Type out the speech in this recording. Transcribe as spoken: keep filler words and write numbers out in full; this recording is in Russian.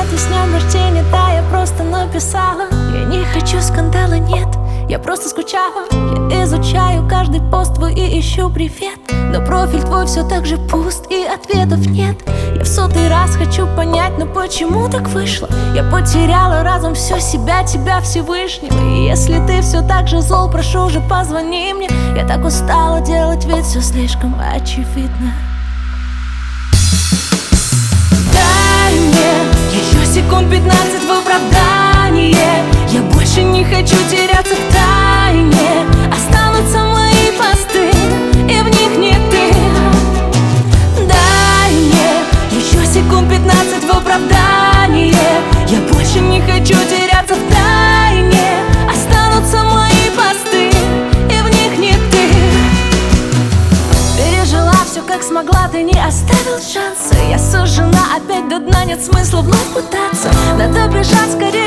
привет и с днем рождения, да, я просто написала. Я не хочу скандала, нет, я просто скучала. Я изучаю каждый пост твой и ищу привет, но профиль твой все так же пуст и ответов нет. Я в сотый раз хочу понять, но почему так вышло? Я потеряла разум, все себя, тебя, Всевышнего. И если ты все так же зол, прошу же, позвони мне. Я так устала делать вид, все слишком очевидно. Дай мне еще секунд пятнадцать в оправдание. Я больше не хочу теряться в тайне. Останутся мои посты, и в них не ты. Дай мне еще секунд пятнадцать в оправдание. Я больше не хочу теряться в тайне. Останутся мои посты, и в них не ты. Пережила все как смогла, ты не оставил шанса. Я сужена опять до дна, нет смысла вновь пытаться. Надо бежать скорее